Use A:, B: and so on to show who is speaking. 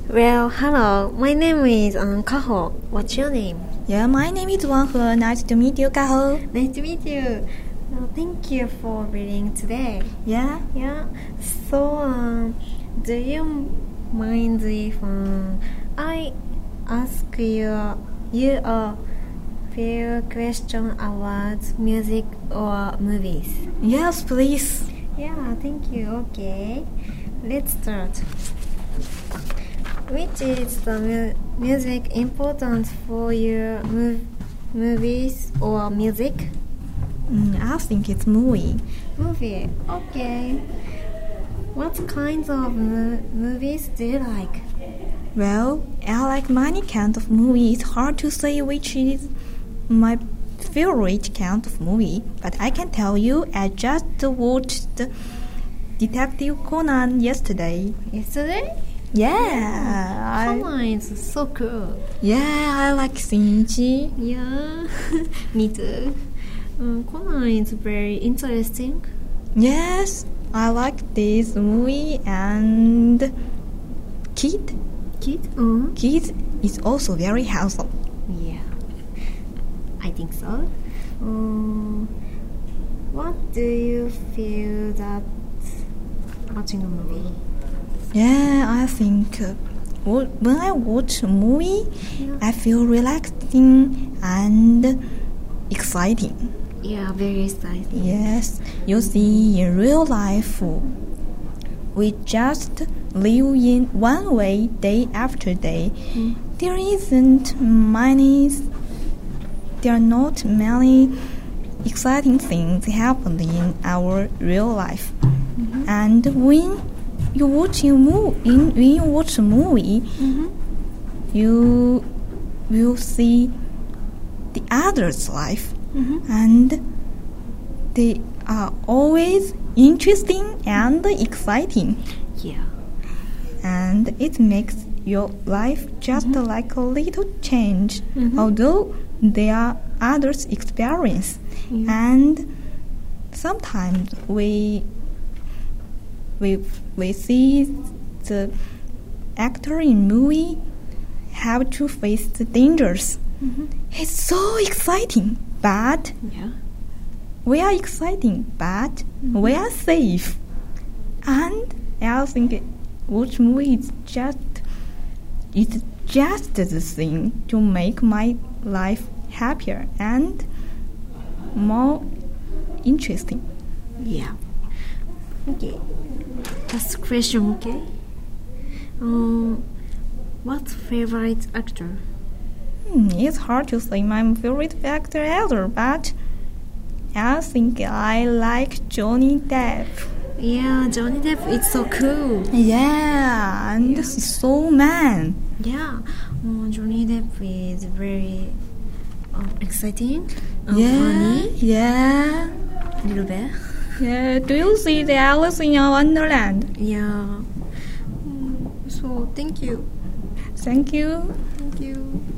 A: Well, hello. My name is Kaho. What's your name?
B: Yeah, my name is Wanghe. Nice to meet you, Kaho.
A: Nice to meet you. Thank you for reading today.
B: Yeah?
A: Yeah. So, do you mind if I ask you a few questions about music or movies?
B: Yes, please.
A: Yeah, thank you. Okay. Let's start. Which is the music important for your movies or music?
B: I think it's movie.
A: Movie. Okay. What kinds of movies do you like?
B: Well, I like many kinds of movies. It's hard to say which is my favorite kind of movie, but I can tell you I just watched Detective Conan yesterday.
A: Yesterday?
B: Yeah.
A: Conan is so cool.
B: Yeah, I like Shinichi.
A: Yeah, me too. Conan is very interesting.
B: Yes, I like this movie and Kid.
A: Kid?
B: Kid is also very handsome.
A: Yeah, I think so. What do you feel that watching a movie?
B: Yeah, I think when I watch a movie,
A: Yeah.
B: I feel relaxing and exciting.
A: Yeah, very exciting.
B: Yes, you see, in real life, we just live in one way day after day. There are not many exciting things happening in our real life. And when you watch a movie, you will see the other's life, and they are always interesting and exciting,
A: Yeah.
B: and it makes your life just like a little change, although there are others' experience. And sometimes we see the actor in movie have to face the dangers. It's so exciting, but
A: Yeah.
B: we are exciting, but we are safe. And I think watch movie is just the thing to make my life happier and more interesting.
A: Yeah. Okay. Last question, okay? What favorite actor?
B: It's hard to say my favorite actor either, but I think I like Johnny Depp.
A: Yeah, Johnny Depp is so cool.
B: Yeah, and this is so man.
A: Yeah, Johnny Depp is very exciting,
B: Yeah,
A: funny,
B: yeah,
A: a little bit.
B: yeah. Do you see the Alice in Wonderland?
A: Yeah. So thank you.
B: Thank you.
A: Thank you.